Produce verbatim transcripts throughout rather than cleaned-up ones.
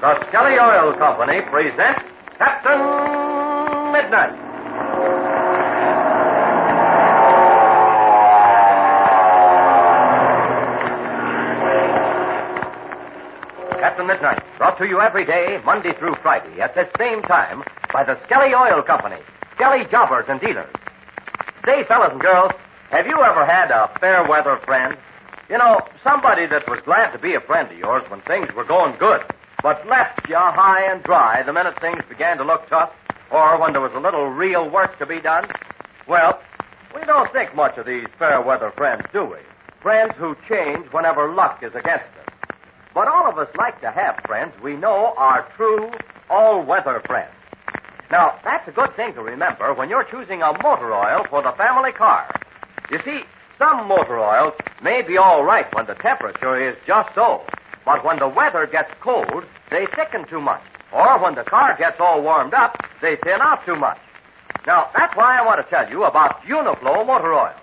The Skelly Oil Company presents Captain Midnight. Captain Midnight, brought to you every day, Monday through Friday, at this same time, by the Skelly Oil Company, Skelly Jobbers and Dealers. Say, fellas and girls, have you ever had a fair weather friend? You know, somebody that was glad to be a friend of yours when things were going good, but left you high and dry the minute things began to look tough, or when there was a little real work to be done? Well, we don't think much of these fair weather friends, do we? Friends who change whenever luck is against us. But all of us like to have friends we know are true, all-weather friends. Now, that's a good thing to remember when you're choosing a motor oil for the family car. You see, some motor oils may be all right when the temperature is just so, but when the weather gets cold, they thicken too much. Or when the car gets all warmed up, they thin out too much. Now, that's why I want to tell you about Uniflow motor oil.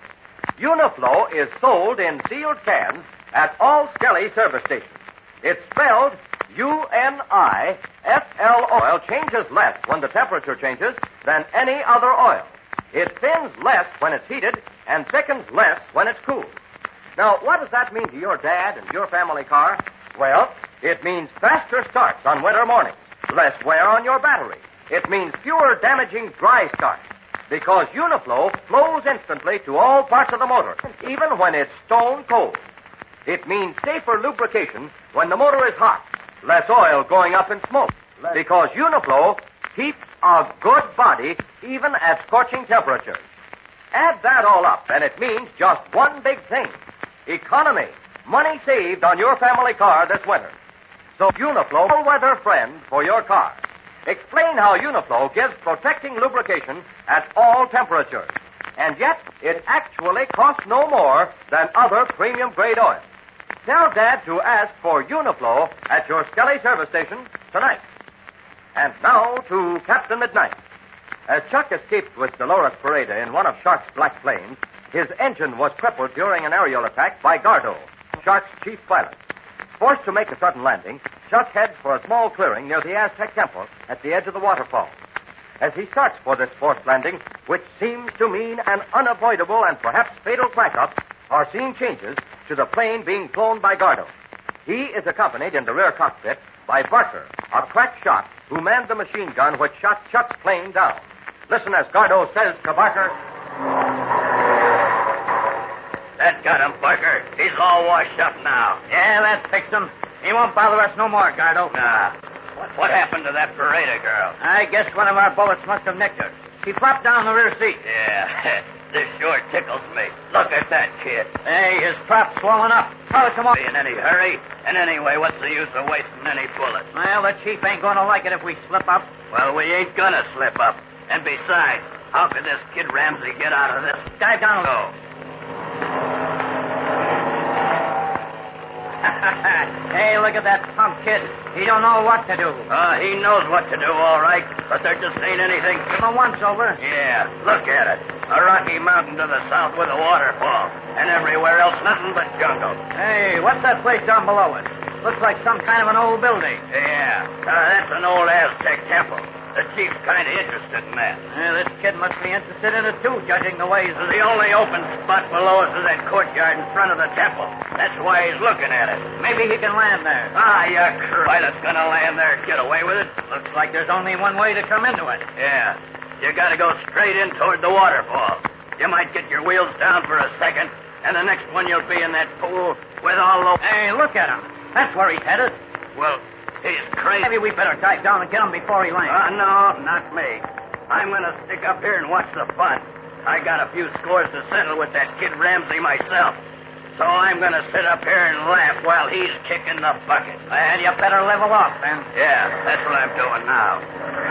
Uniflow is sold in sealed cans at all Skelly service stations. It's spelled U N I F L oil changes less when the temperature changes than any other oil. It thins less when it's heated and thickens less when it's cool. Now, what does that mean to your dad and your family car? Well, it means faster starts on winter mornings, less wear on your battery. It means fewer damaging dry starts, because Uniflow flows instantly to all parts of the motor, even when it's stone cold. It means safer lubrication when the motor is hot, less oil going up in smoke, because Uniflow keeps a good body even at scorching temperatures. Add that all up, and it means just one big thing: economy, money saved on your family car this winter. So Uniflow, all-weather friend for your car. Explain how Uniflow gives protecting lubrication at all temperatures, and yet it actually costs no more than other premium-grade oils. Tell Dad to ask for Uniflow at your Skelly service station tonight. And now to Captain Midnight. As Chuck escaped with Dolores Pareda in one of Shark's black planes, his engine was crippled during an aerial attack by Gardo, Shark's chief pilot. Forced to make a sudden landing, Chuck heads for a small clearing near the Aztec Temple at the edge of the waterfall. As he starts for this forced landing, which seems to mean an unavoidable and perhaps fatal crack-up, our scene changes to the plane being flown by Gardo. He is accompanied in the rear cockpit by Barker, a crack shot who manned the machine gun which shot Chuck's plane down. Listen as Gardo says to Barker. That got him, Barker. He's all washed up now. Yeah, that fixed him. He won't bother us no more, Gardo. Nah. What, what happened to that Pareda girl? I guess one of our bullets must have nicked her. She flopped down the rear seat. Yeah, this sure tickles me. Look at that kid. Hey, his prop's swollen up. Polish him up. In any hurry. And anyway, what's the use of wasting any bullets? Well, the chief ain't going to like it if we slip up. Well, we ain't gonna slip up. And besides, how could this kid Ramsey get out of this? Dive down low. Hey, look at that pump kid. He don't know what to do. Uh, he knows what to do, all right, but there just ain't anything. Give him a once-over. Yeah, look at it. A rocky mountain to the south with a waterfall. And everywhere else, nothing but jungle. Hey, what's that place down below us? Looks like some kind of an old building. Yeah, uh, that's an old Aztec temple. The chief's kind of interested in that. Yeah, this kid must be interested in it, too, judging the ways of the... The only open spot below us is that courtyard in front of the temple. That's why he's looking at it. Maybe he can land there. Ah, you pilot's gonna land there and get away with it. Looks like there's only one way to come into it. Yeah, you gotta go straight in toward the waterfall. You might get your wheels down for a second, and the next one you'll be in that pool with all the... Hey, look at him. That's where he's headed. Well... He's crazy. Maybe we better dive down and get him before he lands. Uh, no, not me. I'm going to stick up here and watch the fun. I got a few scores to settle with that kid Ramsey myself. So I'm going to sit up here and laugh while he's kicking the bucket. And you better level off, then. Yeah, that's what I'm doing now.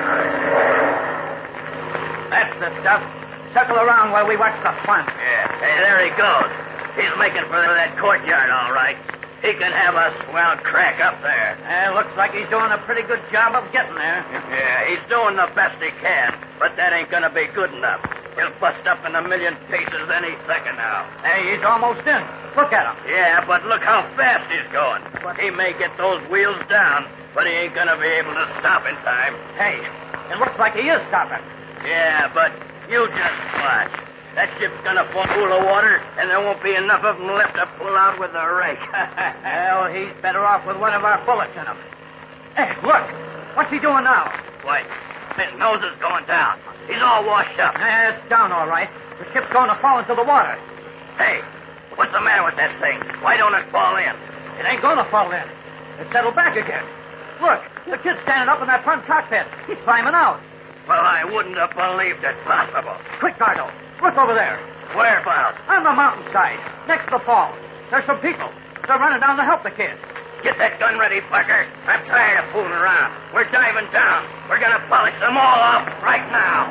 That's the stuff. Circle around while we watch the fun. Yeah. Hey, there he goes. He's making for that courtyard, all right. He can have a swell crack up there. Uh, looks like he's doing a pretty good job of getting there. Yeah, he's doing the best he can, but that ain't gonna be good enough. He'll bust up in a million pieces any second now. Hey, he's almost in. Look at him. Yeah, but look how fast he's going. He may get those wheels down, but he ain't gonna be able to stop in time. Hey, it looks like he is stopping. Yeah, but you just watch. That ship's gonna fall full of water, and there won't be enough of them left to pull out with the rake. Hell, he's better off with one of our bullets in him. Hey, look. What's he doing now? Why, his nose is going down. He's all washed up. Eh, it's down all right. The ship's going to fall into the water. Hey, what's the matter with that thing? Why don't it fall in? It ain't going to fall in. It settled back again. Look, the kid's standing up in that front cockpit. He's climbing out. Well, I wouldn't have believed it possible. Quick, Gardo. Look over there. Whereabouts? On the mountainside, next to the falls. There's some people. They're running down to help the kid. Get that gun ready, Parker. I'm tired of fooling around. We're diving down. We're going to polish them all off right now.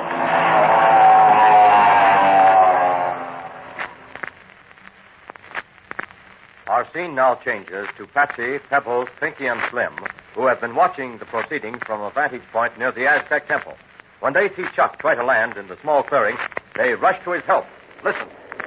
Our scene now changes to Patsy, Pebbles, Pinky, and Slim, who have been watching the proceedings from a vantage point near the Aztec temple. When they see Chuck try to land in the small clearing, they rush to his help. Listen.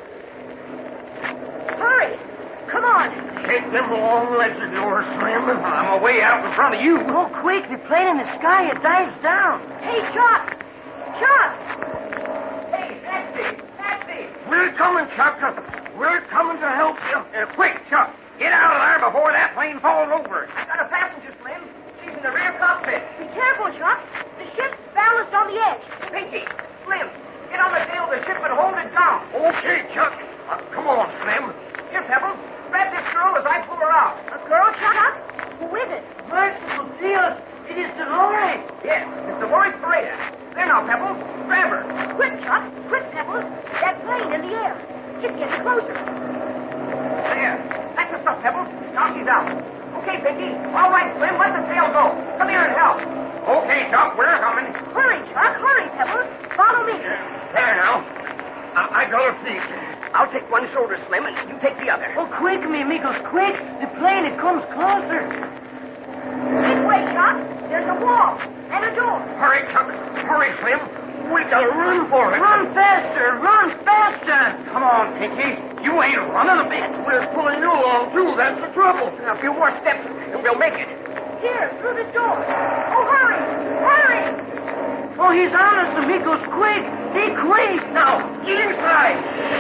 Hurry! Come on! Take them long legs of yours, Slim. I'm away out in front of you. Go quick. The plane in the sky, it dives down. Hey, Chuck! Chuck! Hey, Patsy! Patsy! We're coming, Chuck. We're coming to help you. Uh, quick, Chuck. Get out of there before that plane falls over. I got a passenger, Slim. She's in the rear cockpit. Be careful, Chuck. The ship's balanced on the edge. Pinky, Slim, get on the tail of the ship and hold it down. Okay, Chuck. Uh, come on, Slim. Here, Pebbles. Grab this girl as I pull her out. A girl, Chuck? Who is it? Merciful Dios. It is Dolores. Yes, it's Dolores Pareda. There now, Pebbles. Grab her. Quick, Chuck. Quick, Pebbles. That plane in the air. It's getting closer. There. That's the stuff, Pebbles. Now she's out. Okay, Pinky. All right, Slim. Let the sail go. Come here and help. Okay, Chuck. We're coming. Hurry, Chuck. Hurry, Pebbles. Follow me. There now. I, I got her feet. I'll take one shoulder, Slim, and you take the other. Oh, quick, me amigos, quick. The plane, it comes closer. This way, Chuck. There's a wall and a door. Hurry, Chuck. Hurry, Slim. We gotta run for it. Run faster. Run faster. Come on, Pinky. You ain't running a bit. We're pulling you along, too. That's the trouble. A few more steps, and we'll make it. Here, through this door. Oh, hurry. Hurry. Oh, he's on us, amigos. Quick. Be quick. Now, get inside.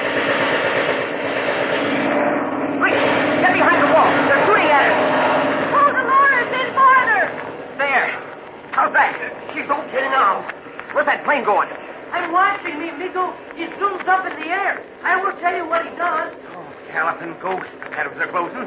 Quick, get behind the wall. They're shooting at us. Oh, Dolores, in farther. There. How's that? She's okay now. Where's that plane going? I'm watching, me amigo. He zooms up in the air. I will tell you what he does. Oh, galloping ghost. That was a closing.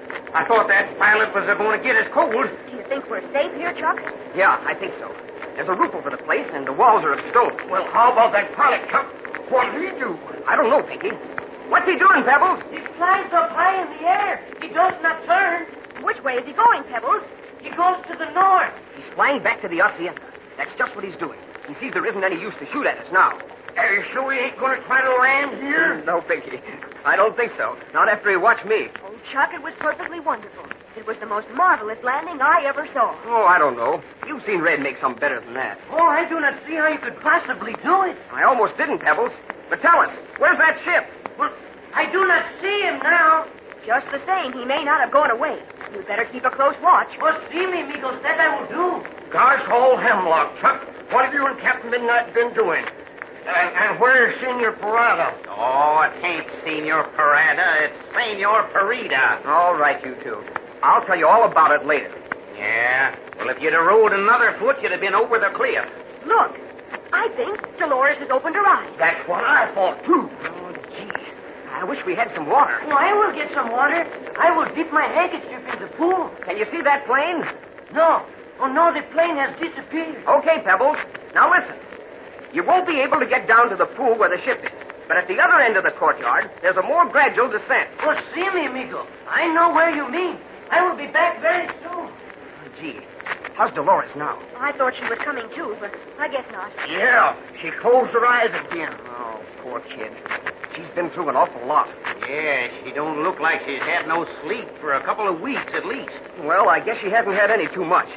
I thought that pilot was going to get us cold. Do you think we're safe here, Chuck? Yeah, I think so. There's a roof over the place, and the walls are of stone. Well, how about that pilot, Chuck? What'll he do? I don't know, Pinky. What's he doing, Pebbles? He flies up high in the air. He does not turn. Which way is he going, Pebbles? He goes to the north. He's flying back to the Hacienda. That's just what he's doing. He sees there isn't any use to shoot at us now. Are you sure he ain't going to try to land here? No, Pinky. I don't think so. Not after he watched me. Oh, Chuck, it was perfectly wonderful. It was the most marvelous landing I ever saw. Oh, I don't know. You've seen Red make some better than that. Oh, I do not see how you could possibly do it. I almost didn't, Pebbles. But tell us, where's that ship? Well, I do not see him now. Just the same, he may not have gone away. You'd better keep a close watch. Well, see me, amigos. That I will do. Gosh, all hemlock, Chuck. What have you and Captain Midnight been doing? And, and where's Senor Parada? Oh, it ain't Senor Parada. It's Senor Parida. All right, you two. I'll tell you all about it later. Yeah? Well, if you'd have rode another foot, you'd have been over the cliff. Look, I think Dolores has opened her eyes. That's what I thought, too. Oh, gee. I wish we had some water. Well, I will get some water. I will dip my handkerchief in the pool. Can you see that plane? No. Oh, no, the plane has disappeared. Okay, Pebbles. Now listen. You won't be able to get down to the pool where the ship is. But at the other end of the courtyard, there's a more gradual descent. Well, see me, amigo. I know where you mean. I will be back very soon. Oh, gee. How's Dolores now? I thought she was coming too, but I guess not. Yeah. She closed her eyes again. Oh, poor kid. She's been through an awful lot. Yeah, she don't look like she's had no sleep for a couple of weeks at least. Well, I guess she hasn't had any too much.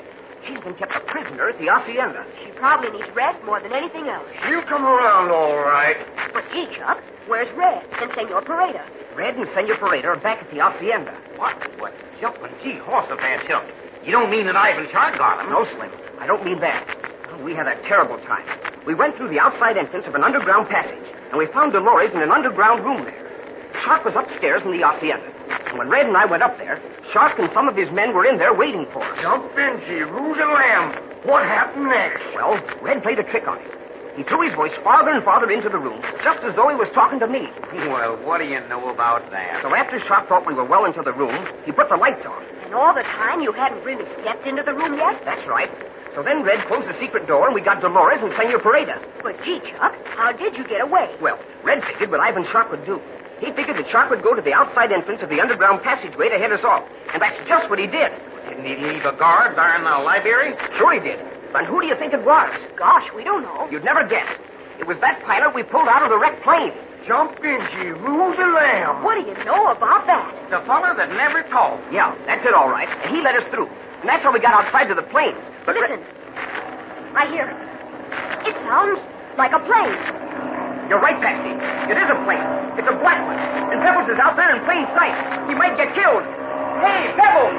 She's been kept a prisoner at the hacienda. She probably needs rest more than anything else. You come around all right. But gee, Chuck, where's Red and Senor Pareda? Red and Senor Pareda are back at the hacienda. What? What? Jumping gee horse of that Chuck. You don't mean that Ivan Shark got him? No, Slim. I don't mean that. We had a terrible time. We went through the outside entrance of an underground passage, and we found Dolores in an underground room there. Shark was upstairs in the hacienda. And when Red and I went up there, Shark and some of his men were in there waiting for us. Jump in, Jerusalem. What happened next? Well, Red played a trick on him. He threw his voice farther and farther into the room, just as though he was talking to me. Well, what do you know about that? So after Shark thought we were well into the room, he put the lights on. And all the time you hadn't really stepped into the room yet? That's right. So then Red closed the secret door, and we got Dolores and Senor Pareda. But gee, Chuck, how did you get away? Well, Red figured what Ivan Shark would do. He figured that Shark would go to the outside entrance of the underground passageway to head us off. And that's just what he did. Didn't he leave a guard there in the library? Sure he did. And who do you think it was? Gosh, we don't know. You'd never guess. It was that pilot we pulled out of the wrecked plane. Jump in, Jerusalem. What do you know about that? The fellow that never talked. Yeah, that's it all right. And he let us through. And that's how we got outside to the plane. But Listen. I hear. It sounds like a plane. You're right, Patsy. It is a plane. It's a black one. And Pebbles is out there in plain sight. He might get killed. Hey, Pebbles!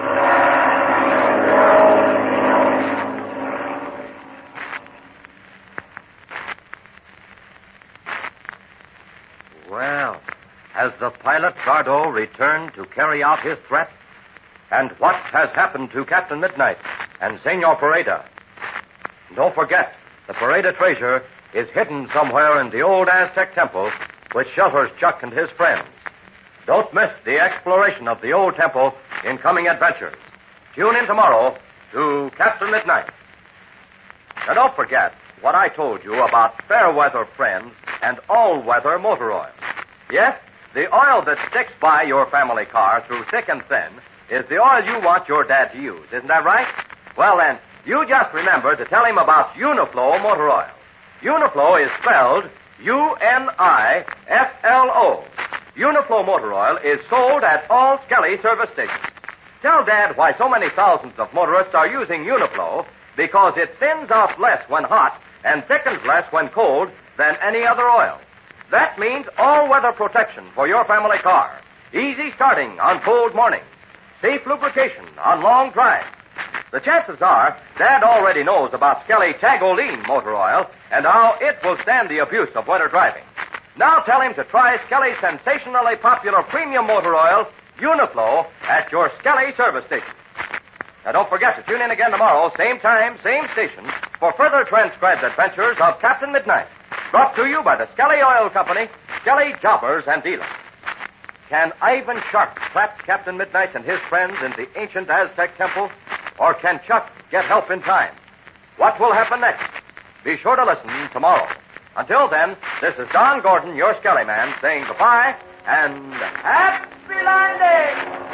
Well, has the pilot Gardo returned to carry out his threat? And what has happened to Captain Midnight and Senor Pareda? Don't forget, the Pareda treasure is hidden somewhere in the old Aztec temple, which shelters Chuck and his friends. Don't miss the exploration of the old temple in coming adventures. Tune in tomorrow to Captain Midnight. Now, don't forget what I told you about Fairweather Friends and all-weather motor oil. Yes, the oil that sticks by your family car through thick and thin is the oil you want your dad to use. Isn't that right? Well, then, you just remember to tell him about Uniflow motor oil. Uniflow is spelled U N I F L O. Uniflow motor oil is sold at all Skelly service stations. Tell Dad why so many thousands of motorists are using Uniflow, because it thins out less when hot and thickens less when cold than any other oil. That means all-weather protection for your family car. Easy starting on cold mornings. Safe lubrication on long drives. The chances are Dad already knows about Skelly Tagoline motor oil and how it will stand the abuse of winter driving. Now tell him to try Skelly's sensationally popular premium motor oil, Uniflow, at your Skelly service station. Now don't forget to tune in again tomorrow, same time, same station, for further transcribed adventures of Captain Midnight. Brought to you by the Skelly Oil Company, Skelly Jobbers and Dealers. Can Ivan Shark trap Captain Midnight and his friends in the ancient Aztec temple? Or can Chuck get help in time? What will happen next? Be sure to listen tomorrow. Until then, this is Don Gordon, your Skelly Man, saying goodbye and happy landing!